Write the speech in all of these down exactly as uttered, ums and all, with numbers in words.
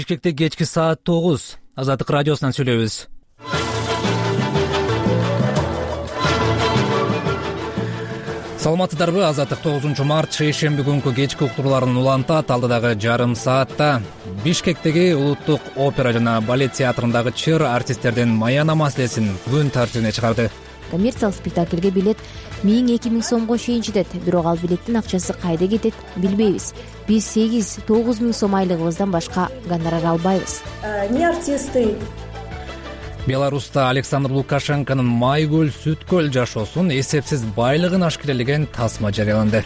Бишкекте кечки саат тогуз. Азаттык радиосунан сүйлөйбүз. Саламатсыздарбы? Азаттык тогузунчу март шейшемби күнкү кечки уктурууларын улантат. Алдыдагы жарым саатта Бишкектеги улуттук опера жана балет театрындагы чыр артисттердин маяна маселесин күн тартибине чыгарды. Коммерциялык спектакльге билет миң эки миң сомго чейин жетет. Бирок ал билеттин акчасы кайда кетет билбейбиз. Биз сегиз тогуз миң сом айлыгыбыздан башка гонорар албайбыз. Не артисты. Беларуста Александр Лукашенконун Майгүл Сүткөл жашоосун эсепсиз байлыгын ашкерелеген тасма жарыяланды.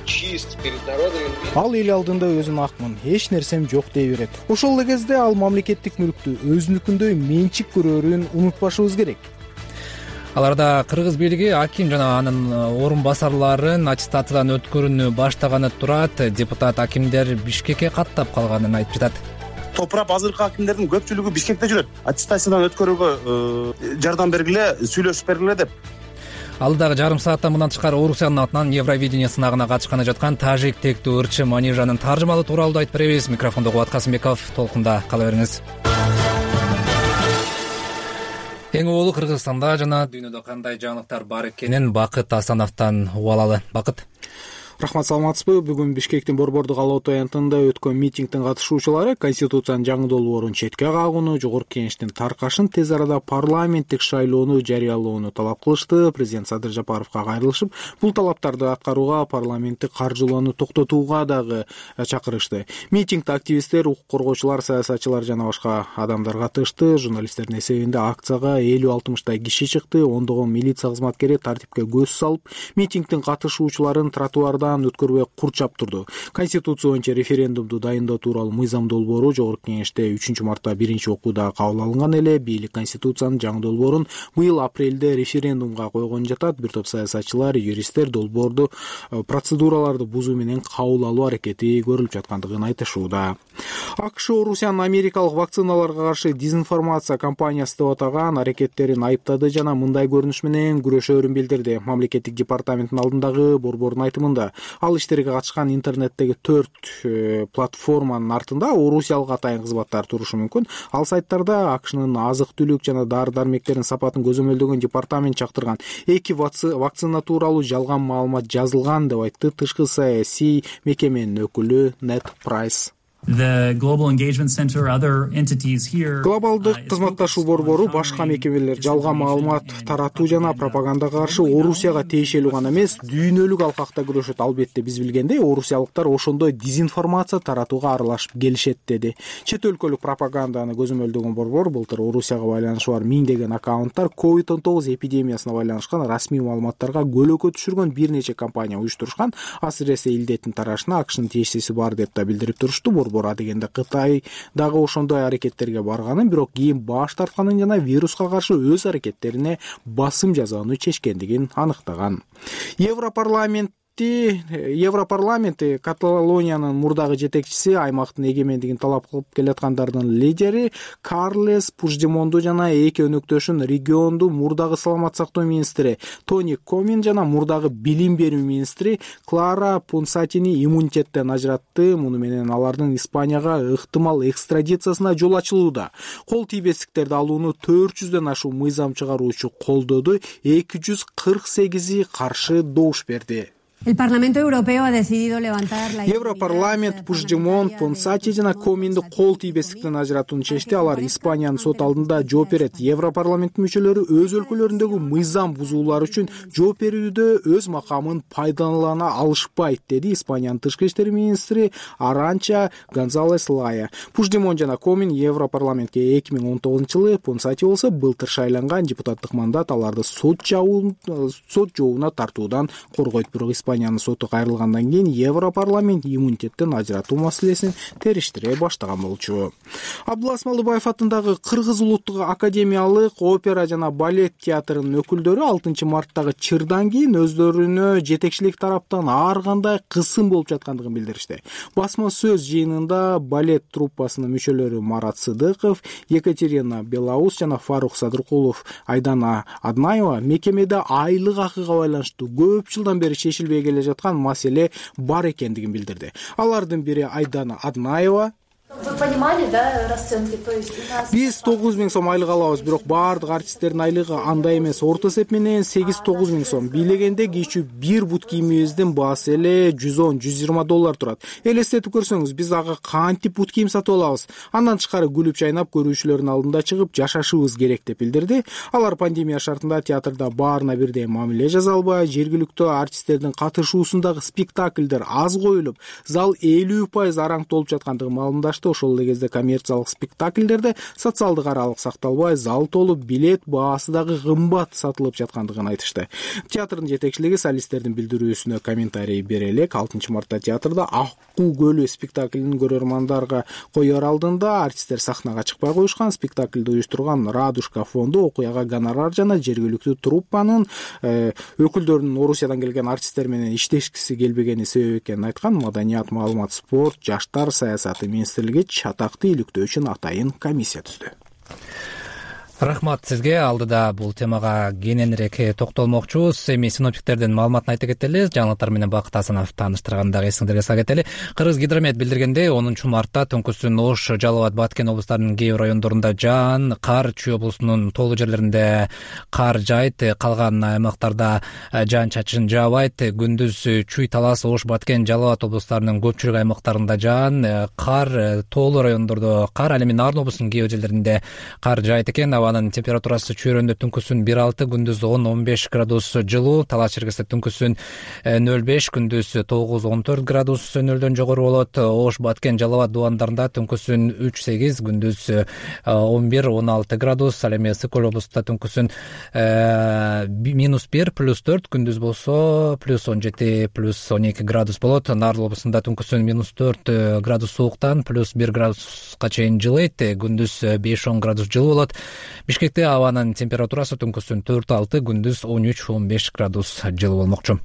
Ал эл алдында өзүн акмын, эч нерсем жок дей берет. Ошол эле кезде ал мамлекеттик мүлктү өзүнүкүндөй менчик көрөрүн унутпашыбыз керек. Аларда кыргыз бийлиги Аким жана анын орун басарларын аттестациядан өткөрүүнү баштаганы турат. Депутат Акимдер Бишкекке каттап калганын айтып жатат. Топурап азыркы акимдердин көпчүлүгү Бишкекте жүрөт. Аттестациядан өткөрүүгө жардам бергиле, сүйлөшүп бергиле деп. Алдыдагы жарым саатта мындан тышкары Орусиянын атынан Евровидение сынагына катышканы жаткан тажик тектүү ырчы Манижанын таржымалы тууралуу да айтып беребиз. Микрофондо Кубат Касымбеков, толкунда кала бериңиз. Эң улуу Кыргызстанда жана дүйнөдө кандай жаңылыктар бар экенин Бакыт Асановдон угуп алалы. Бакыт. Рахмат, саламатсызбы? Бүгүн Бишкектин Борбордук Алатоо аянтында өткөн митингдин катышуучулары Конституциянын жаңы долбоорун четке кагууну, Жогорку Кеңештин таркашын тез арада парламенттик шайлоону жарыялоону талап кылышты. Президент Садыр Жапаровго кайрылышып, бул талаптарды аткарууга, парламенттик каржылоону токтотууга дагы чакырышты. Митингде активисттер, укук коргоочулар, саясатчылар жана башка адамдар катышты. Журналисттердин эсебинде акцияга элүү алтымыштай киши чыкты. Ондогон милиция кызматкери тартипке көз салып, митингдин катышуучуларын тротуарда өткөрбөй курчап турду. Конституция боюнча референдумду дайындоо тууралуу мыйзам долбоору Жогорку Кеңеште үчүнчү мартта биринчи окууда кабыл алынган эле. Бийлик Конституциянын жаңы долбоорун быйыл апрелде референдумга койгон жатат. Бир топ саясатчылар, юристтер долбоорду процедураларды бузуу менен кабыл алуу аракети көрүлүп жаткандыгын айтышууда. АКШ Орусиянын америкалык вакциналарга каршы дезинформация кампаниясы деп атаган аракеттерин айыптады жана мындай көрүнүш менен күрөшөөрүн билдирди. Мамлекеттик департаменттин алдындагы борбордун айтымында ал иштерге катышкан интернеттеги төрт платформанын артында орусиялык атайын кызматтар турушу мүмкүн. Ал сайттарда АКШнын азык-түлүк жана дары-дармектердин сапатын көзөмөлдөгөн департамент чактырган эки вакцина тууралуу жалган маалымат жазылган деп айтты тышкы саясий мекеменин өкүлү Нет Прайс. Глобалдык кызматташуу борбору башка мекемелер жалган маалымат таратуу жана пропагандага каршы Орусияга тиешелүү гана эмес, дүйнөлүк алкакта күрөшөт. Албетте биз билгендей, орусиялыктар ошондой дезинформация таратууга аралашып келишет деди. Чет өлкөлүк пропаганданы көзөмөлдөгөн борбор былтыр Орусияга байланышы бар миңдеген аккаунттар ковид он тогуз эпидемиясына байланышкан расмий маалыматтарга көлөкө түшүргөн бир нече компания уюштурушкан. Асыресе илдеттин тарашына АКШнын тиешеси бар деп да билдирип турушту. Борбор дегенде Кытай дагы ошондой аракеттерге барганын, бирок кийин баш тартканын жана вируска каршы өз аракеттерине басым жасоону чечкендигин аныктаган. Европарламент Европарламенти Каталониянын мурдагы жетекчиси, аймактын эгемендигин талап кылып келаткандардын лидери Карлес Пуждемонду жана эки өнөктөшүн регионду мурдагы саламат сактоо министри Тони Комин жана мурдагы билим берүү министри Клара Понсатини иммунитеттен ажыратты. Муну менен алардын Испанияга ыктымал экстрадициясына жол ачылууда. Кол тийбестиктерди алууну төрт жүздөн ашуун мыйзам чыгаруучу колдоду. эки жүз кырк сегизи каршы добуш берди. Европарламент Пуждемон, Понсати жана Коминди кол тийбестиктен ажыратууну чечти. Алар Испаниянын сот алдында жооп берет. Европарламент мүчөлөрү өз өлкөлөрүндөгү мыйзам бузуулар үчүн жооп берүүдө өз макамын пайдалана алышпайт, деди Испаниянын тышкы иштер министри Аранча Гонзалес Лая. Пуждемон жана Комин Европарламентке эки миң он тогузунчу жылы, Понсати болсо былтыр шайланган. Депутаттык мандат аларды сот жообуна тартуудан коргойт. Бирок Испаниянын соту кайрылгандан кийин Европарламент иммунитеттен ажыратуу маселесин териштире баштаган болчу. Абдулас Малыбаев атындагы Кыргыз улуттук академиялык опера жана балет театрынын өкүлдөрү алтынчы марттагы чырдан кийин өздөрүнө жетекчилик тараптан ар кандай кысым болуп жаткандыгын билдиришти. Басма сөз жыйынында балет труппасынын мүчөлөрү Марат Сыдыков, Екатерина Белаус жана Фарук Садыркулов, Айдана Аднаева мекемеде айлык акыга байланыштуу көп жылдан бери шешилбей келе жаткан маселе бар экендигин билдирди. Алардын бири Айдана Аднаева. Вы понимали, да, расценки? То есть у нас... Биз тогуз миң сом айлык алабыз, бирок баардык артисттердин айлыгы андай эмес. Орто эсеп менен сегиз тогуз миң сом. Бийлегенде кичүү бир бут кийимибиздин баасы эле жүз он жүз жыйырма доллар турат. Элестетип көрсөңүз, биз ага кантип бут кийим сатып алабыз? Андан тышкары күлүп чайнап көрүүчүлөрдүн алдында чыгып жашашыбыз керек деп билдирди. Алар пандемия шартында театрда баарына бирдей мамиле жаса албай, жергиликтүү артисттердин катышуусундагы спектакльдер аз коюлуп, зал элүү пайыз араң толуп жаткандыгын маалымдашты. Ошол эле кезде коммерциялык спектакльдерде социалдык аралык сакталбай, зал толуп, билет баасы дагы кымбат сатылып жаткандыгын айтышты. Театрдын жетекчилиги солисттердин билдирүүсүнө комментарий бере элек. алтынчы мартта театрда Аккуу көлү спектаклинин көрөрмандарга коер алдында артисттер сахнага чыкпай коюшкан. Спектакльди уюштурган Радушка фонду окуяга гонорар жана жергиликтүү труппанын э, өкүлдөрүнүн Орусиядан келген артисттер менен иштешкиси келбегени себеп экенин айткан. Маданият, маалымат, спорт, жаштар саясаты министрлиги чатакты иликтөө үчүн атайын комиссия түздү. Рахмат сизге. Алдыда бул темага кененирээк токтолмокчубуз. Эми синоптиктердин маалыматын айта кетели. Жаңылыктар менен Бакыт Асанов тааныштырган дагы эсиңерге сала кетели. Кыргыз гидромет билдиргендей, онунчу мартта Түнкүсүн, Ош, Жалал Абад, Баткен облустарынын кээ бир райондорунда жаан, кар, Чүй облусунун тоолуу жерлеринде кар жаайт, калган аймактарда жаан-чачын жаабайт. Күндүз Чүй, Талас, Ош, Баткен, Жалал Абад облустарынын көпчүлүк аймактарында жаан, кар, тоолуу райондордо кар, ал эми Нарын облусунун кээ бир жерлеринде кар жаайт экен. Абанын температурасы чүйрөндө түнкүсүн бир алты, күндүз он он беш градус жылуу. Талас чергесте түнкүсүн нөл беш, күндүз тогуз он төрт градус нөлдөн жогору болот. Ош, Баткен, Жалал Абад дубандарында түнкүсүн үч сегиз, күндүз он бир он алты градус. Ал эми Ысык Көл облустунда түнкүсүн минус бир, плюс төрт, күндүз болсо плюс он жети, плюс он эки градус болот. Нарын облусунда түнкүсүн минус төрт градус сууктан плюс бир градуска чейин жылыйт, күндүз беш он градус жылуу болот. Бишкекте абанын температурасы түнкүсүн төрт алты, күндүз он үч он беш градус жылуу болмокчу.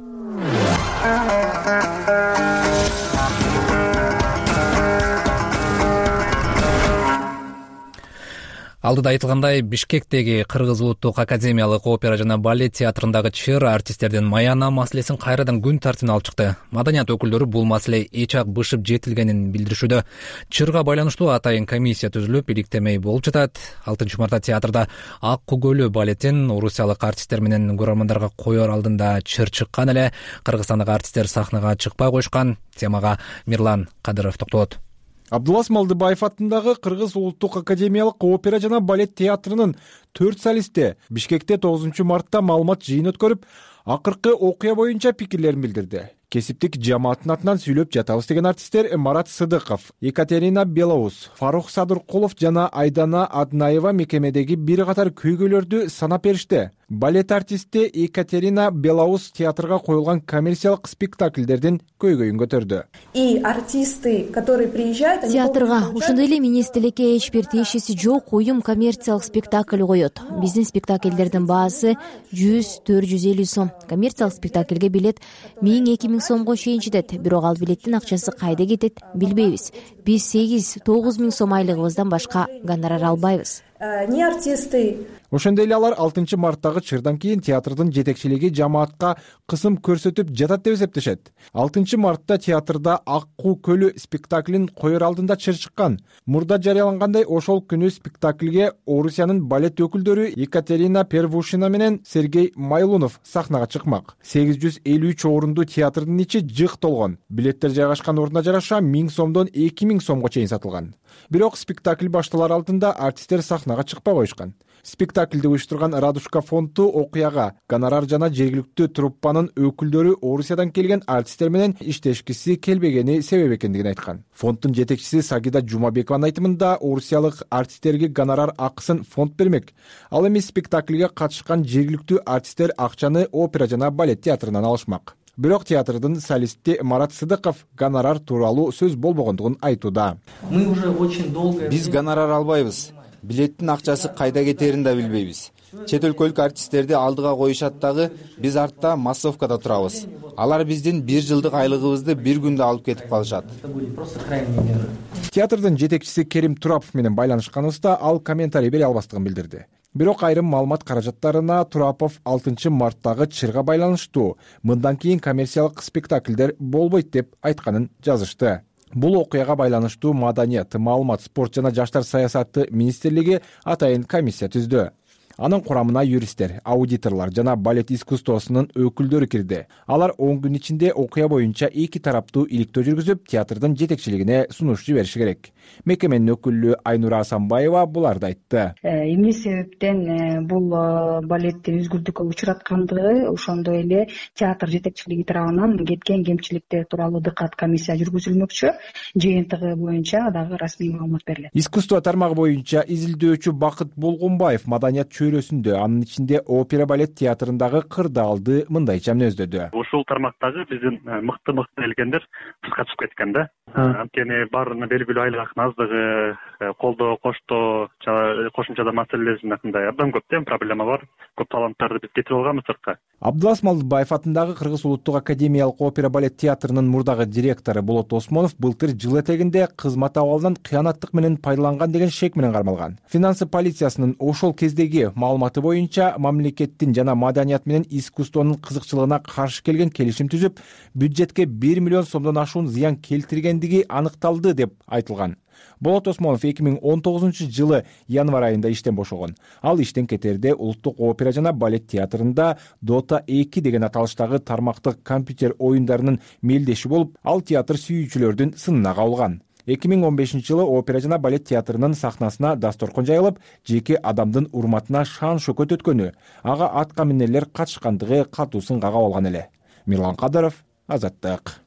Алдыда айтылгандай, Бишкектеги Кыргыз улуттук академиялык опера жана балет театрындагы чыр артисттердин маяна маселесин кайрадан күн тартибине алып чыкты. Маданият өкүлдөрү бул маселе эч ак бышып жетилгенин билдиришүүдө. Чырга байланыштуу атайын комиссия түзүлүп, иликтемей болуп жатат. алтынчы мартта театрда Аккуу көлү балетин орусиялык артисттер менен көрөрмандарга коер алдында чыр чыккан эле. Кыргызстандык артисттер сахнага чыкпай коюшкан. Темага Мирлан Кадыров токтолот. Абдулас Малдыбаев атындагы Кыргыз улуттук академиялык опера жана балет театрынын төрт солисти Бишкекте тогузунчу мартта маалымат жыйын өткөрүп, акыркы окуя боюнча пикирлерин билдирди. Кесиптик жамааттын атынан сүйлөп жатабыз деген артисттер Марат Сыдыков, Екатерина Белоус, Фарух Садыркулов жана Айдана Аднаева мекемедеги бир катар көйгөйлөрдү санап беришти. Балет артисти Екатерина Белоус театрга коюлган коммерциялык спектакльдердин көйгөйүн көтөрдү. И артисты, которые приезжают, театрга ушундай эле министрликке эч бир тиешеси жок уюм коммерциялык спектакль коет. Биздин спектакльдердин баасы жүз төрт жүз элүү сом. Коммерциялык спектакльге билет миң эки миң сомго чейин жетет. Бирок ал билеттин акчасы кайда кетет билбейбиз. Биз сегиз тогуз миң сом айлыгыбыздан башка гонорар албайбыз. Не артисты. Ошондой эле алар алтынчы марттагы чырдан кийин театрдын жетекчилиги жамаатка кысым көрсөтүп жатат деп эсептешет. алтынчы мартта театрда Аккуу көлү спектаклин коер алдында чыр чыккан. Мурда жарыялангандай, ошол күнү спектакльге Орусиянын балет өкүлдөрү Екатерина Первушина менен Сергей Майлунов сахнага чыкмак. сегиз жүз элүү үч орунду театрдын ичи жык толгон. Билеттер жайгашкан ордуна жараша миң сомдон эки миң сомго чейин сатылган. Бирок спектакль башталар алдында артисттер сахнага чыкпай коюшкан. Спектакльди уюштурган Радушка фонду окуяга гонорар жана жергиликтүү труппанын өкүлдөрү Орусиядан келген артисттер менен иштешкиси келбегени себеп экендигин айткан. Фонддун жетекчиси Сагида Жумабекованын айтымында, орусиялык артисттерге гонорар акысын фонд бермек. Ал эми спектакльге катышкан жергиликтүү артисттер акчаны опера жана балет театрынан алышмак. Бирок театрдын солисти Марат Сыдыков гонорар тууралуу сөз болбогондугун айтууда. Биз гонорар албайбыз. Билеттин акчасы кайда кетерин да билбейбиз. Чет өлкөлүк артисттерди алдыга коюшат дагы, биз артта массовкада турабыз. Алар биздин бир жылдык айлыгыбызды бир күндө алып кетип калышат. Театрдын жетекчиси Керим Турапов менен байланышканыбызда ал комментарий бере албастыгын билдирди. Бирок айрым маалымат каражаттарына Турапов алтынчы марттагы чырга байланыштуу. Мындан кийин коммерциялык спектакльдер болбойт деп айтканын жазышты. Бул окуяга байланыштуу Маданият, маалымат, спорт жана жаштар саясаты министрлиги атайын комиссия түздү. Анын курамына юристтер, аудиторлор жана балет искусствосунун өкүлдөрү кирди. Алар он күн ичинде окуя боюнча эки тараптуу иликтөө жүргүзүп, театрдын жетекчилигине сунуш жибериши керек. Мекеменин өкүлү Айнура Асанбаева буларды айтты. Эмне себептен бул балетти үзгүлтүккө учураткандыгы, ошондой эле театр жетекчилиги тарабынан кеткен кемчиликтер тууралуу дыкат комиссия жүргүзүлмөкчү. Жыйынтыгы боюнча дагы расмий маалымат берилет. Искусство тармагы боюнча изилдөөчү Бакыт Болгонбаев Маданият чөйрөсүндө, анын ичинде опера балет театрындагы кырдаалды мындайча мүнөздөдү. Ушул тармактагы биздин мыкты мыкты элгендер сыртка чыгып кеткен да. Анткени баарына белгилүү айлык аздыгы, колдоо коштоо, кошумча маселелеринин акында абдан көп да проблема бар. Көп таланттарды биз кетирип алганбыз сыртка. Абдулас Малдыбаев атындагы Кыргыз улуттук академиялык опера балет театрынын мурдагы директору Болот Осмонов былтыр жыл этегинде кызмат абалынан кыянаттык менен пайдаланган деген шек менен кармалган. Финансы полициясынын ошол кездеги маалыматы боюнча мамлекеттин жана маданият менен искусствонун кызыкчылыгына каршы келген келишим түзүп, бюджетке бир миллион сомдон ашуун зыян келтиргендиги аныкталды деп айтылган. Болот Осмонов эки миң он тогузунчу жылы январь айында иштен бошогон. Ал иштен кетерде улуттук опера жана балет театрында Дота эки деген аталыштагы тармактык компьютер оюндарынын мелдеши болуп, ал театр сүйүүчүлөрдүн сынына кабылган. эки миң он бешинчи жылы опера жана балет театрынын сахнасына дасторкон жайылып, жеке адамдын урматына шан шөкөт өткөнү, ага атка минерлер катышкандыгы катуу сынга кабылган эле. Мирлан Кадыров, Азаттык.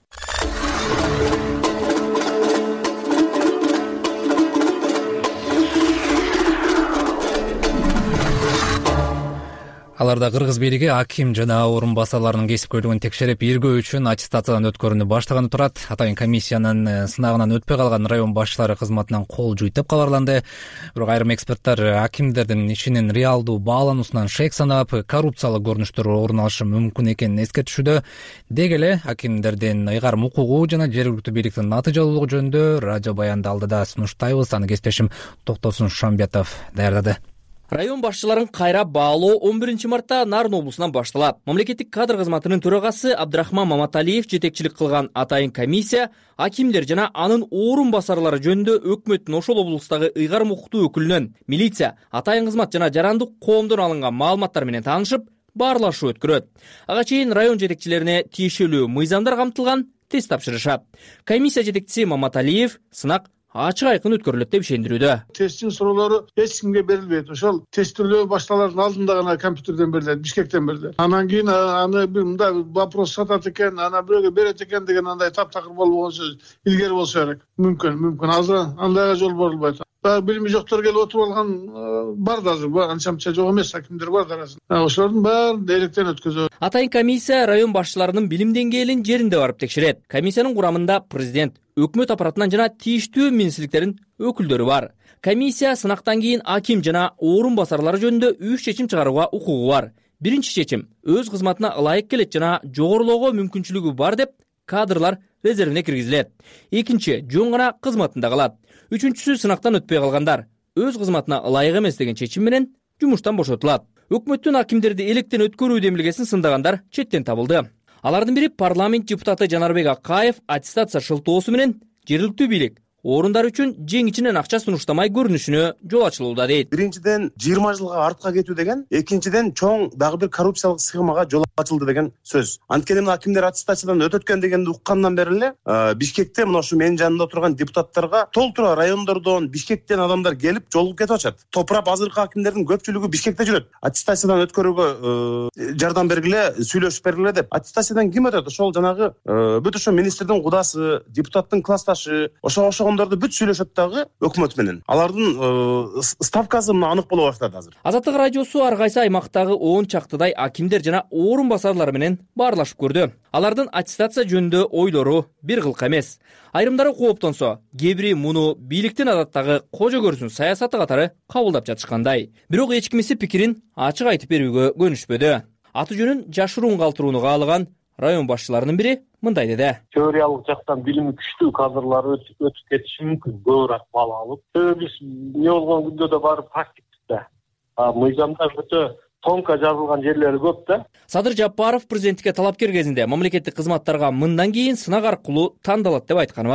Аларда Кыргыз бийлиги аким жана орун басарларынын кесипкөйлүгүн текшерип, иргөө үчүн аттестациядан өткөрүүнү баштаганы турат. Атайын комиссиянын сынагынан өтпөй калган район башчылары кызматынан кол жуйт деп кабарланды. Бирок айрым эксперттер акимдердин ишинин реалдуу баалануусунан шек санап, коррупциялык көрүнүштөр орун алышы мүмкүн экенин эскертишүүдө. Деги эле акимдердин ыйгарым укугу жана жергиликтүү бийликтин натыйжалуулугу жөнүндө радио баянды алдыда сунуштайбыз. Аны кесиптешим Токтосун Шамбетов даярдады. Район башчыларын кайра баалоо он биринчи мартта Нарын облусунан башталат. Мамлекеттик кадр кызматынын төрагасы Абдрахман Маматалиев жетекчилик кылган атайын комиссия акимдер жана анын орун басарлары жөнүндө өкмөттүн ошол облустагы ыйгарым укуктуу өкүлүнөн милиция, атайын кызмат жана жарандык коомдон алынган маалыматтар менен таанышып, баарлашуу өткөрөт. Ага чейин район жетекчилерине тиешелүү мыйзамдар камтылган тест тапшырышат. Комиссия жетекчиси Маматалиев сынак ачык айкын өткөрүлөт деп ишендирүүдө. Тесттин суроолору эч кимге берилбейт. Ошол тесттөө башталардын алдында гана компьютерден берилет, Бишкектен берилет. Анан кийин аны бир мындай вопрос сатат экен, ана бирөөгө берет экен деген андай таптакыр болбогон сөз илгери болсо керек. Мүмкүн, мүмкүн. Азыр андайга жол берилбейт. Баягы билими жоктор келип отуруп алган бар да азыр, анча-мынча жок эмес акимдер бар да арасында. Ошолордун баарын электен өткөзөт. Атайын комиссия район башчыларынын билим деңгээлин жеринде барып текшерет. Комиссиянын курамында президент, өкмөт аппаратынан жана тийиштүү министрликтердин өкүлдөрү бар. Комиссия сынактан кийин аким жана орун басарлары жөнүндө үч чечим чыгарууга укугу бар. Биринчи чечим өз кызматына ылайык келет жана жогорулоого мүмкүнчүлүгү бар деп кадрлар резервине киргизилет. Экинчи жөн гана кызматында калат. Үчүнчүсү сынактан өтпөй калгандар өз кызматына ылайык эмес деген чечим менен жумуштан бошотулат. Өкмөттүн акимдерди электен өткөрүү демилгесин сындагандар четтен табылды. Алардын бири парламент депутаты Жанарбек Акаев аттестация шылтоосу менен жергиликтүү бийлик орундар үчүн жең ичинен акча сунуштамай көрүнүшүнө жол ачылууда дейт. Биринчиден жыйырма жылга артка кетүү деген, экинчиден чоң дагы бир коррупциялык схемага жол ачылды деген сөз. Анткени мына акимдер аттестациядан өтөт экен дегенди уккандан бери эле Бишкекте мына ушу менин жанымда турган депутаттарга толтура райондордон, Бишкектен адамдар келип жолугуп кетип атышат. Топурап азыркы акимдердин көпчүлүгү Бишкекте жүрөт. Аттестациядан өткөрүүгө жардам бергиле, сүйлөшүп бергиле деп. Аттестациядан ким өтөт? Ошол жанагы бүт ошо министрдин кудасы, депутаттын классташы, ошо ошондорду бүт сүйлөшөт дагы өкмөт менен. Алардын ставкасы мына анык боло баштады азыр. Азаттык радиосу ар кайсы аймактагы он чактыдай акимдер жана орун басарлары менен баарлашып көрдү. Алардын аттестация жөнүндө ойлору бир кылка эмес. Айрымдары кооптонсо, кээ бири муну бийликтин адаттагы кожо көрсүн саясаты катары кабылдап жатышкандай. Бирок эч кимиси пикирин ачык айтып берүүгө көнүшпөдү. Аты жөнүн жашыруун калтырууну каалаган район башчыларынын бири мындай деди. Теориялык жактан билими күчтүү кадрлар өтүп кетиши мүмкүн, көбүрөөк бала алып. Биз эмне болгон күндө да барып практикте. А мыйзамда өтө тонко жазылган жерлери көп да. Садыр Жапаров президенттикке талапкер кезинде мамлекеттик кызматтарга мындан кийин сынак аркылуу тандалат деп айтканы бар.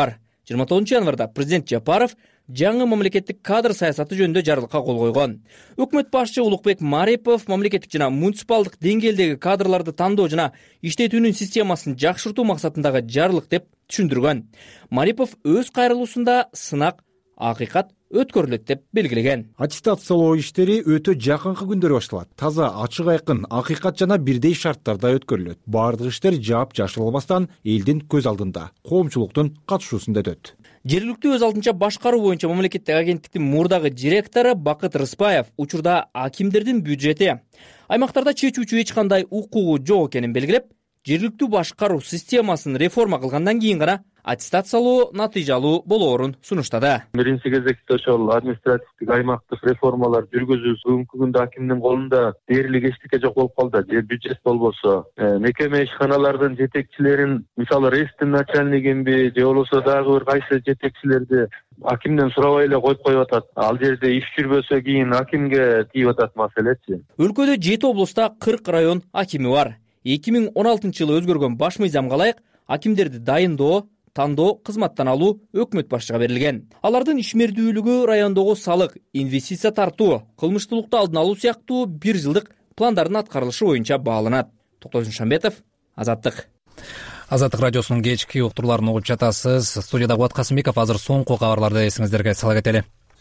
жыйырма тогузунчу январда президент Жапаров жаңы мамлекеттик кадр саясаты жөнүндө жарлыкка кол койгон. Өкмөт башчы Улукбек Марипов мамлекеттик жана муниципалдык деңгээлдеги кадрларды тандоо жана иштетүүнүн системасын жакшыртуу максатындагы жарлык деп түшүндүргөн. Марипов өз кайрылуусунда сынак акыйкат өткөрүлөт деп белгилеген. Аттестациялоо иштери өтө жакынкы күндөрү башталат. Таза, ачык айкын, акыйкат жана бирдей шарттарда өткөрүлөт. Бардык иштер жаап жашырылбастан элдин көз алдында, коомчулуктун катышуусунда өтөт. Жергиликтүү өз алдынча башкаруу боюнча мамлекеттик агенттиктин мурдагы директору Бакыт Рыспаев учурда акимдердин бюджети аймактарда чечүүчү эч кандай укугу жок экенин белгилеп, жергиликтүү башкаруу системасын реформа кылгандан кийин гана аттестациялоо натыйжалуу болоорун сунуштады. Биринчи кезекте ошол административдик аймактык реформалар жүргүзүлүп, бүгүнкү күндө акимдин колунда дээрлик эчтеке жок болуп калды. Же бюджет болбосо, мекеме ишканалардын жетекчилерин, мисалы рейстин начальнигинби, же болбосо дагы бир кайсы жетекчилерди акимден сурабай эле коюп коюп атат. Ал жерде иш жүрбөсө кийин акимге тийип атат маселечи. Өлкөдө жети облуста кырк район акими бар. эки миң он алтынчы жылы өзгөргөн баш мыйзамга ылайык акимдерди дайындоо, тандоо, кызматтан алуу өкмөт башчыга берилген. Алардын ишмердүүлүгү райондогу салык, инвестиция тартуу, кылмыштуулукту алдын алуу сыяктуу бир жылдык пландардын аткарылышы боюнча бааланат. Токтогул Шамбетов, Азаттык. Азаттык радиосунун кечки уктурууларын угуп жатасыз. Студияда Кубат Касымбеков. Азыр соңку кабарларды эсиңиздерге сала кетели.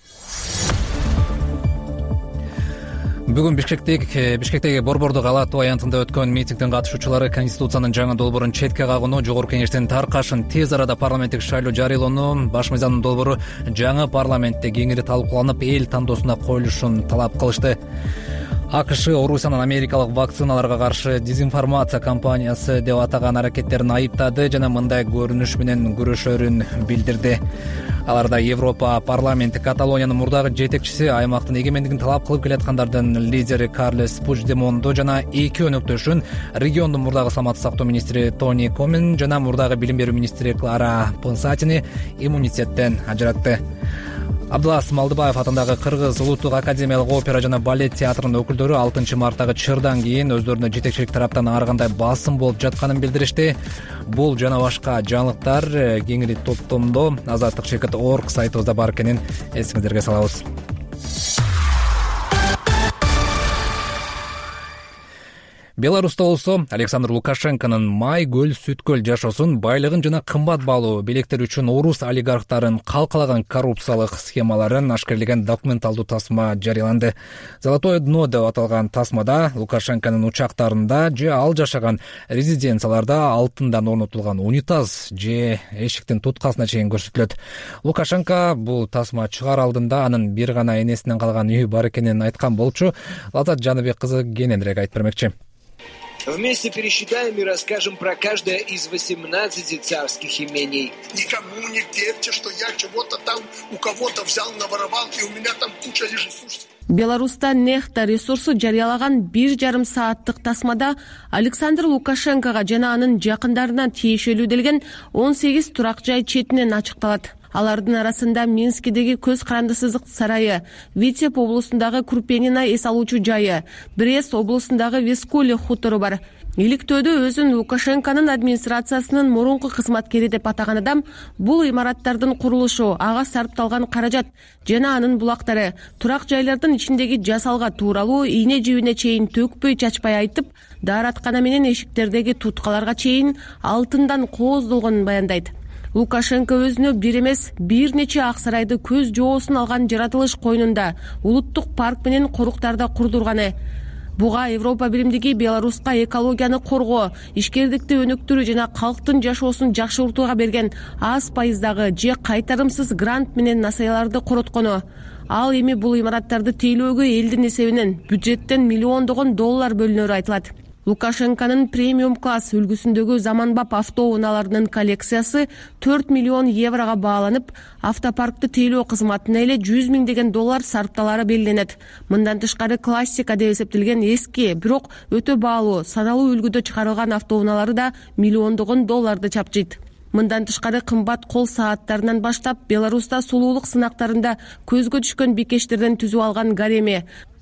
Бүгүн Бишкектеги Бишкектеги Борбордук Ала Тоо аянтында өткөн митингдин катышуучулары Конституциянын жаңы долбоорун четке кагууну, Жогорку Кеңештин таркашын тез арада парламенттик шайлоо жарыялоону, баш мыйзамдын долбоору жаңы парламентте кеңири талкууланып, эл тандоосуна коюлушун талап кылышты. АКШ Орусиянын америкалык вакциналарга каршы дезинформация кампаниясы деп атаган аракеттерин айыптады жана мындай көрүнүш менен күрөшөрүн билдирди. Аларда Европа парламенти Каталониянын мурдагы жетекчиси, аймактын эгемендигин талап кылып келаткандардын лидери Карлес Пучдемондо жана эки өнөктөшүн, региондун мурдагы саламаттык сактоо министри Тони Комин жана мурдагы билим берүү министри Клара Понсатини иммунитеттен ажыратты. Абдулас Малдыбаев атындагы Кыргыз улуттук академиялык опера жана балет театрынын өкүлдөрү алтынчы марттагы чырдан кийин өздөрүнө жетекчилик тараптан ар кандай басым болуп жатканын билдиришти. Бул жана башка жаңылыктар кеңири топтомдо азаттык чекит точка орг сайтыбызда бар экенин эсиңиздерге салабыз. Беларуста болсо Александр Лукашенконун май көл сүт көл жашоосун, байлыгын жана кымбат баалуу белектер үчүн орус олигархтарын калкалаган коррупциялык схемаларын ашкерлеген документалдуу тасма жарыяланды. Золотое дно деп аталган тасмада Лукашенконун учактарында же ал жашаган резиденцияларда алтындан орнотулган унитаз же эшиктин туткасына чейин көрсөтүлөт. Лукашенко бул тасма чыгаар алдында анын бир гана энесинен калган үйү бар экенин айткан болчу. Лазат Жаныбек кызы кененирээк айтып бермекчи. Вместе пересчитаем и расскажем про каждое из восемнадцати царских имений. Никому не верьте, что я чего-то там у кого-то взял, наворовал, и у меня там куча лежит. Беларуста Нехта ресурсу жарыялаган бир жарым сааттык тасмада Александр Лукашенкога жана анын жакындарына тиешелүү делген он сегиз турак жай четинен ачыкталат. Алардын арасында Минскидеги көз карандысыздык сарайы, Витеб облусундагы Курпенина эс алуучу жайы, Брест облусундагы Вескули хутору бар. Иликтөөдө өзүн Лукашенконун администрациясынын мурунку кызматкери деп атаган адам бул имараттардын курулушу, ага сарпталган каражат жана анын булактары, турак жайлардын ичиндеги жасалга тууралуу ийне жибине чейин төкпөй чачпай айтып, daarаткана менен эшиктердеги туткаларга чейин алтындан кооздолгонун баяндайт. Лукашенко өзүнө бир эмес бир нече ак сарайды көз жоосун алган жаратылыш койнунда улуттук парк менен коруктарда курдурганы. Буга Европа биримдиги Беларуска экологияны коргоо, ишкердикти өнүктүрүү жана калктын жашоосун жакшыртууга берген аз пайыздагы же кайтарымсыз грант менен насаяларды короткону. Ал эми бул имараттарды тейлөөгө элдин эсебинен бюджеттен миллиондогон доллар бөлүнөрү айтылат. Лукашенконун премиум класс үлгүсүндөгү заманбап автоунааларынын коллекциясы төрт миллион еврого бааланып, автопаркты тейлөө кызматына эле жүз миңдеген доллар сарпталары белгиленет. Мындан тышкары классика деп эсептелген эски, бирок өтө баалуу, саналуу үлгүдө чыгарылган автоунаалары да миллиондогон долларды чапчыйт. Мындан тышкары кымбат кол сааттарынан баштап Беларуста сулуулук сынактарында көзгө түшкөн бикештерден түзүп алган гареми,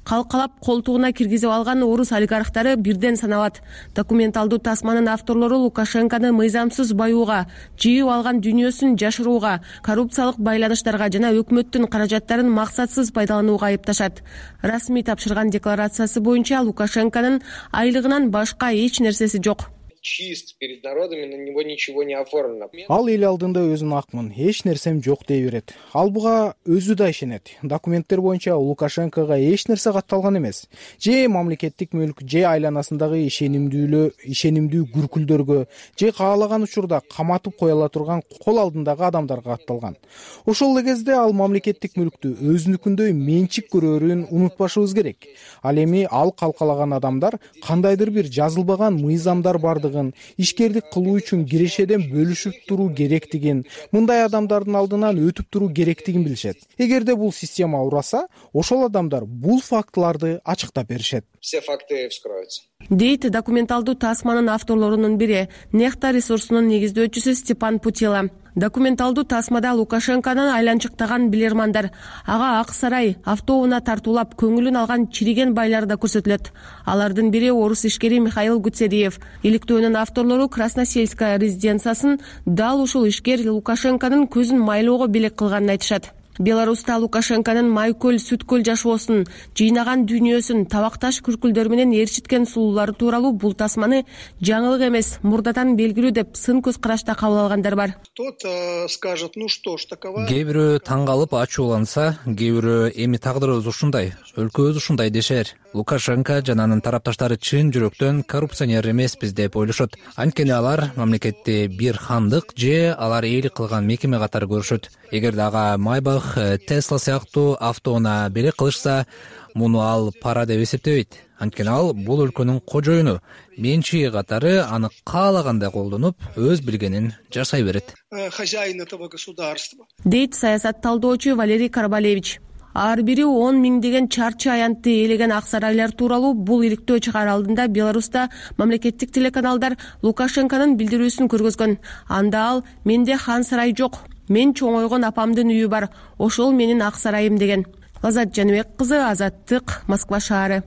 калкалап колтугуна киргизип алган орус олигархтары бирден саналат. Документалдуу тасманын авторлору Лукашенкону мыйзамсыз баюуга, жыйып алган дүйнөсүн жашырууга, коррупциялык байланыштарга жана өкмөттүн каражаттарын максатсыз пайдаланууга айыпташат. Расмий тапшырган декларациясы боюнча Лукашенконун айлыгынан башка эч нерсеси жок. Чист перед народами, на него ничего не оформлено. Ал эл алдында өзүм акмын, эч нерсем жок дей берет. Ал буга өзү да ишенет. Документтер боюнча Лукашенкого эч нерсе катталган эмес. Же мамлекеттик мүлк, же айланасындагы ишенимдүүлөө, ишенимдүү күркүлдөргө, же каалаган учурда каматып кое ала турган кол алдындагы адамдарга катталган. Ошол эле кезде ал мамлекеттик мүлктү өзүнүкүндөй менчик көрөөрүн унутпашыбыз керек. Ал эми ал калкалаган адамдар кандайдыр бир жазылбаган мыйзамдар бардыгы, ишкердик кылуу үчүн кирешеден бөлүшүп туруу керектигин, мындай адамдардын алдынан өтүп туруу керектигин билишет. Эгерде бул система ураса, ошол адамдар бул фактыларды ачыктап беришет. Все факты вскроются. Дейт документалдуу тасманын авторлорунун бири, Нехта ресурсунун негиздөөчүсү Степан Путила. Документалдуу тасмада Лукашенконун айланчыктаган билермандар, ага Ак сарай автоунаа тартуулап көңүлүн алган чириген байлар да көрсөтүлөт. Алардын бири орус ишкери Михаил Гуцериев. Иликтөөнүн авторлору Красносельская резиденциясын дал ушул ишкер Лукашенконун көзүн майлоого белек кылганын айтышат. Беларуста Лукашенконун Майкөл, Сүткөл жашоосун, жыйнаган дүйнөсүн, табакташ күркүлдөр менен ээрчиткен сулуулары тууралуу бул тасманы жаңылык эмес, мурдатан белгилүү деп сын көз карашта кабыл алгандар бар. Кто-то скажет, ну что ж такова. Кээ бирөө таң калып ачууланса, кээ бирөө эми тагдырыбыз ушундай, өлкөбүз ушундай дешер. Лукашенко жана анын тарапташтары чын жүрөктөн коррупционер эмеспиз деп ойлошот. Анткени алар мамлекетти бир хандык же алар ээлик кылган мекеме катары көрүшөт. Эгерде ага Майбах, Тесла сыяктуу автоунаа белек кылышса, муну ал пара деп эсептебейт. Анткени ал бул өлкөнүн кожоюну, менчиги катары аны каалагандай колдонуп, өз билгенин жашай берет. Хозяин этого государства. Дейт саясат талдоочу Валерий Карбалевич. Ар бири он миңдеген чарчы аянтты ээлеген ак сарайлар тууралуу бул иликтөө чыгаар алдында Беларуста мамлекеттик телеканалдар Лукашенконун билдирүүсүн көргөзгөн. Анда ал менде хан сарай жок, мен чоңойгон апамдын үйү бар, ошол менин ак сарайым деген. Азат Жаныбек кызы, Азаттык, Москва шаары.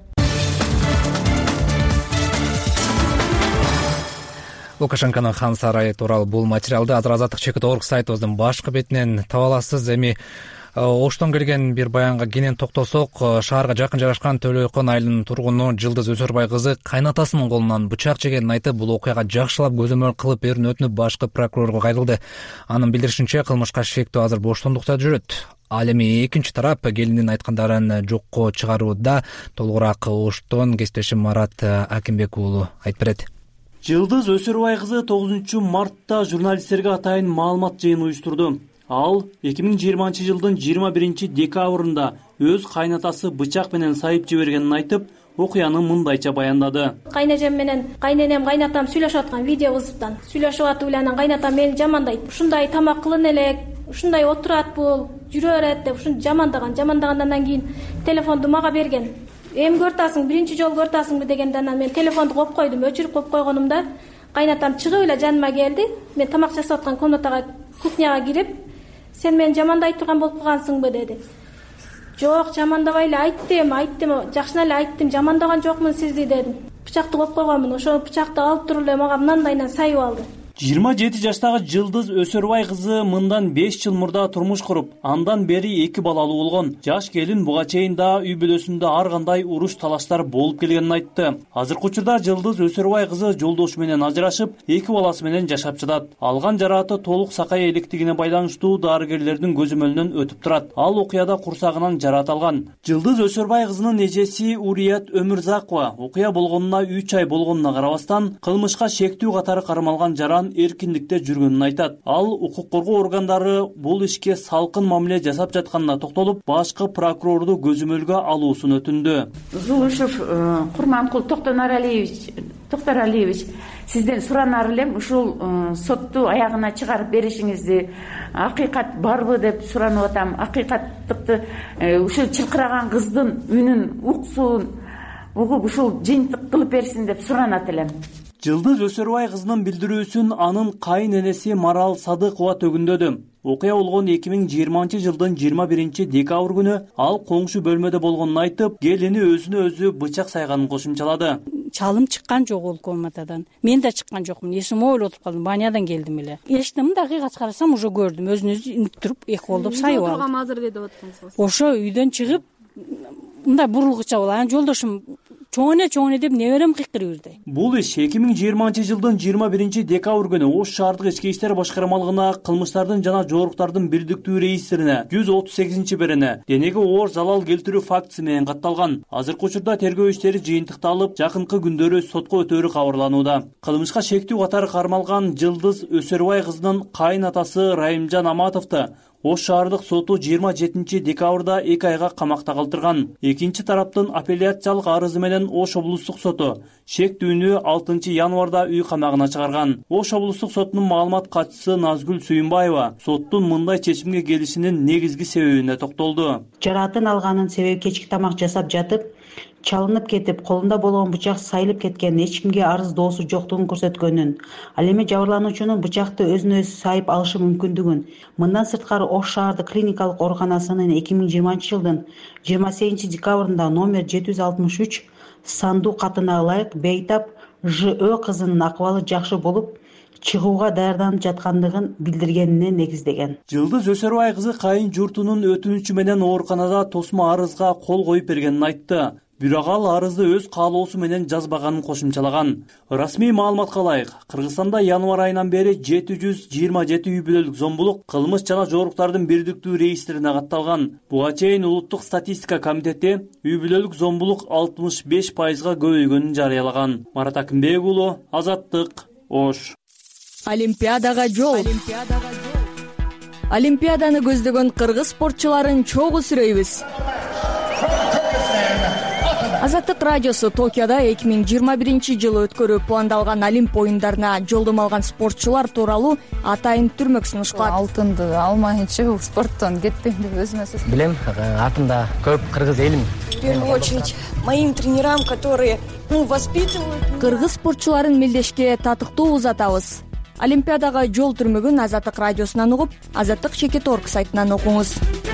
Лукашенконун хан сарайы тууралуу бул материалды азыр Азаттык чекит орг сайтыбыздын башкы бетинен таба аласыз. Эми Оштон келген бир баянга кенен токтосок, шаарга жакын жайгашкан Төлөйкөн айылынын тургуну Жылдыз Өсөрбай кызы кайнатасынын колунан бычак жегенин айтып, бул окуяга жакшылап көзөмөл кылып берүүнү өтүнүп башкы прокурорго кайрылды. Анын билдиришинче, кылмышка шектүү азыр боштондукта жүрөт. Ал эми экинчи тарап келинин айткандарын жокко чыгарууда. Толугураак Оштон кесиптешим Марат Акимбек уулу айтып берет. Жылдыз Өсөрбай кызы тогузунчу мартта журналисттерге атайын маалымат жыйын уюштурду. Ал эки миң жыйырманчы жылдын жыйырма биринчи декабрында өз кайнатасы бычак менен сайып жибергенин айтып, окуяны мындайча баяндады. Кайнежем менен кайненем кайнатам сүйлөшүп аткан видео кызыптан. Сүйлөшүп атып эле анан кайнатам мени жамандайт. Ушундай тамак кылын элек, ушундай отурат бул, жүрө берет деп ушун жамандаган. Жамандагандан кийин телефонду мага берген. Эми көртасың, биринчи жолу көртасыңбы дегенде анан мен телефонду коюп койдум, өчүрүп коюп койгонумда кайнатам чыгып эле жаныма келди. Мен тамак жасап аткан комнатага, кухняга кирип, сен мени жамандай турган болуп калгансыңбы деди. Жок, жамандабай эле айттым, айттым, жакшына эле айттым, жамандаган жокмун сизди дедим. Бычакты коюп койгонмун, ошол бычакты алып туруп эле мага мындайынан сайып алды. жыйырма жети жаштагы Жылдыз Өсөрбай кызы мындан беш жыл мурда турмуш куруп, андан бери эки балалуу болгон. Жаш келин буга чейин да үй бүлөсүндө ар кандай уруш талаштар болуп келгенин айтты. Азыркы учурда Жылдыз Өсөрбай кызы жолдошу менен ажырашып, эки баласы менен жашап жатат. Алган жарааты толук сакай электигине байланыштуу дарыгерлердин көзөмөлүнөн өтүп турат. Ал окуяда курсагынан жараат алган. Жылдыз Өсөрбай кызынын эжеси Урият Өмүрзакова окуя болгонуна үч ай болгонуна карабастан, кылмышка шектүү катары кармалган жаран эркиндикте жүргөнүн айтат. Ал укук коргоо органдары бул ишке салкын мамиле жасап жатканына токтолуп, башкы прокурорду көзөмөлгө алуусун өтүндү. Зулушев Курманкул Токтонаралиевич, Токтаралиевич, сизден суранар элем, ушул сотту аягына чыгарып беришиңизди, акыйкат барбы деп суранып атам. Акыйкаттыкты ушул чылкыраган кыздын үнүн, уксуун угуп ушул жыйынтык кылып берсин деп суранат элем. Жылдыз Өсөрбай кызынын билдирүүсүн анын кайын энеси Марал Садыкова төгүндөдү. окуя болгон эки миң жыйырманчы жылдын жыйырма биринчи декабрь күнү ал коңшу бөлмөдө болгонун айтып, келини өзүнө өзү бычак сайганын кошумчалады. Чалым чыккан жок ол комнатадан. Мен да чыккан жокмун. Эсим ойлоп отуруп калдым. Банядан келдим эле. Эчтим, дагы карасам уже көрдүм. Өзүн өзү интип туруп эки колдоп сайып алды. Турган азыр эле деп атпаңыз. Ошо үйдөн чыгып мындай бурулгуча болду. Анан жолдошум чоңене чоңене деп неберем кыйкырып жүрдү. Бул иш эки миң жыйырманчы жылдын жыйырма биринчи декабрь күнү Ош шаардык ички иштер башкармалыгына кылмыштардын жана жоруктардын бирдиктүү рейистерине жүз отуз сегизинчи берене денеге оор залал келтирүү фактысы менен катталган. Азыркы учурда тергөө иштери жыйынтыкталып, жакынкы күндөрү сотко өтөөрү кабарланууда. Кылмышка шектүү катары кармалган Жылдыз Өсөрбай кызынын кайын атасы Райымжан Аматовду Ош шаардык соту жыйырма жетинчи декабрда эки айга камакта калтырган. Экинчи тараптын апелляциялык арызы менен Ош облустук соту шектүүнү алтынчы январда үй камагына чыгарган. Ош облустук сотунун маалымат катчысы Назгүл Сүйүнбаева соттун мындай чечимге келишинин негизги себебине токтолду. Жараатын алганын себеби кечки тамак жасап жатып, чалынып кетип, колунда болгон бычак сайылып кеткен, эч кимге арыз доосу жоктугун көрсөткөнүн, ал эми жабырлануучунун бычакты өзүнө өзү сайып алышы мүмкүндүгүн. Мындан сырткары Ош шаардык клиникалык ооруканасынын эки миң жыйырманчы жылдын жыйырма сегизинчи декабрында номер жети жүз алтымыш үч сандуу катына ылайык бейтап Ж.Ö кызынын акыбалы жакшы болуп, чыгууга даярданып жаткандыгын билдиргенине негиздеген. Жылдыз Өсөрбай кызы кайын журтунун өтүнүчү менен ооруканада тосмо арызга кол коюп бергенин айтты. Бирок ал арызды өз каалоосу менен жазбаганын кошумчалаган. Расмий маалыматка ылайык, Кыргызстанда январь айынан бери жети жүз жыйырма жети үй бүлөлүк зомбулук кылмыш жана жоруктардын бирдиктүү рейистерине катталган. Буга чейин Улуттук статистика комитети үй бүлөлүк зомбулук алтымыш беш пайызга көбөйгөнүн жарыялаган. Марат Акимбек уулу, Азаттык, Ош. Олимпиадага жол. Олимпиаданы көздөгөн кыргыз спортчуларын чогуу сүрөйбүз. Азаттык радиосу Токиодо эки миң жыйырма биринчи жылы өткөрүү пландалган Олимп оюндарына жолдомо алган спортчулар тууралуу атайын түрмөк сунушталат. Алтынды алмайынча спорттон кеттим деп өзүмө сездим. Билем, артымда көп кыргыз элим. В первую очередь моим тренерам, которые воспитывают. Кыргыз спортчуларын мелдешке татыктуу узатабыз. Олимпиадага жол түрмөгүн Азаттык радиосунан угуп, азаттык чекит точка орг сайтынан окуңуз.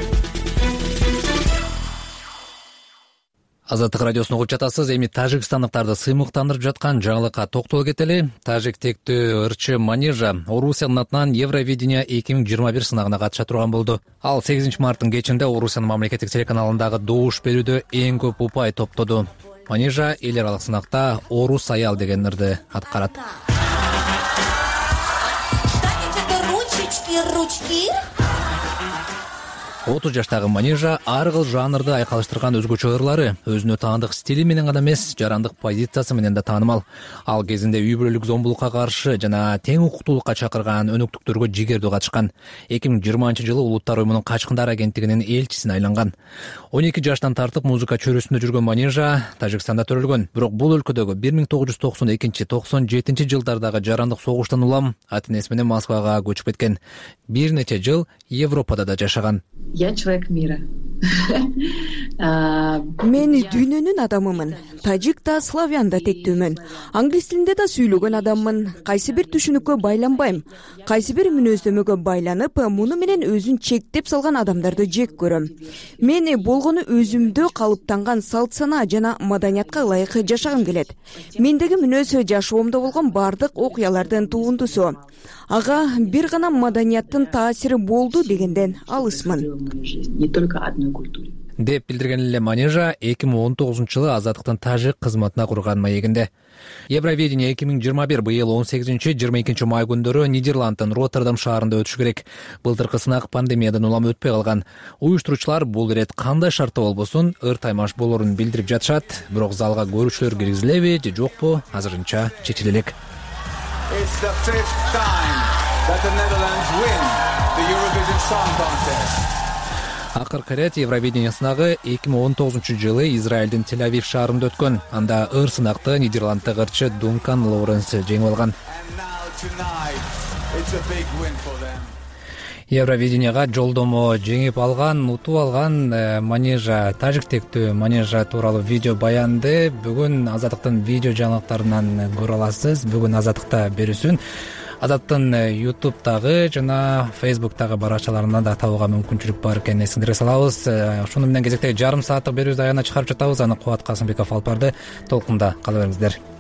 Азаттык радиосун угуп жатасыз. Эми тажикстандыктарды сыймыктандырып жаткан жаңылыкка токтоло кетели. Тажик тектүү ырчы Манижа Орусиянын атынан Евровидение эки миң жыйырма бир сынагына катыша турган болду. Ал сегизинчи марттын кечинде Орусиянын мамлекеттик телеканалындагы добуш берүүдө эң көп упай топтоду. Манижа эл аралык сынакта Орус аял деген ырды аткарат. отуз жаштагы Манижа ар кыл жанрды айкалыштырган өзгөчө ырлары, өзүнө таандык стили менен гана эмес, жарандык позициясы менен да таанымал. Ал кезинде үй бүлөлүк зомбулукка каршы жана тең укуктуулукка чакырган өнөктүктөргө жигердүү катышкан. эки миң жыйырманчы жылы Улуттар уюмунун качкындар агенттигинин элчисине айланган. он эки жаштан тартып музыка чөйрөсүндө жүргөн Манижа Тажикстанда төрөлгөн. Бирок бул өлкөдөгү бир миң тогуз жүз токсон экинчи токсон жетинчи жылдардагы жарандык согуштан улам ата-энеси менен Москвага көчүп кеткен. Бир нече жыл Европада да жашаган. Я человек мира. Мен дүйнөнүн адамымын. Тажик да, славян да тектүүмүн. Англис тилинде да сүйлөгөн адаммын. Кайсы бир түшүнүккө байланбайм. Кайсы бир мүнөздөмөгө байланып, муну менен өзүн чектеп салган адамдарды жек көрөм. Мен болгону өзүмдө калыптанган салт сана жана маданиятка ылайык жашагым келет. Мендеги мүнөз жашоомдо болгон бардык окуялардын туундусу. Ага бир гана маданияттын таасири болду дегенден алысмын. Не только одной культуре. Деп билдирген эле Манижа эки миң он тогузунчу жылы азаттыктын тажик кызматына курган маегинде. Евровидение эки миң жыйырма бир быйыл он сегизинчи жыйырма экинчи май күндөрү Нидерланддын Роттердам шаарында өтүшү керек. Былтыркы сынак пандемиядан улам өтпөй калган. Уюштуруучулар бул ирет кандай шартта болбосун ыр таймаш болорун билдирип жатышат. Бирок залга көрүүчүлөр киргизилеби же жокпу азырынча чечиле элек. It's the fifth time that the Netherlands win the Eurovision Song Contest. Акыркы ирет Евровидение сынагы эки миң он тогузунчу жылы Израилдин Тель-Авив шаарында өткөн. Анда ыр сынакты Нидерланддык ырчы Дункан Лоуренс жеңип алган. Евровиденияга жолдомо жеңип алган, утуп алган Манижа, тажик тектүү Манижа тууралуу видео баянды бүгүн Азаттыктын видео жаңылыктарынан көрө аласыз. Бүгүн Азаттыкта берүүсүн Азаттын ютубтагы жана фейсбуктагы баракчаларынан да табууга мүмкүнчүлүк бар экенин эсиңиздерге салабыз. Ошону менен кезектеги жарым сааттык берүүбүздү аягына чыгарып жатабыз. Аны Кубат Касымбеков алып барды. Толкунда кала бериңиздер.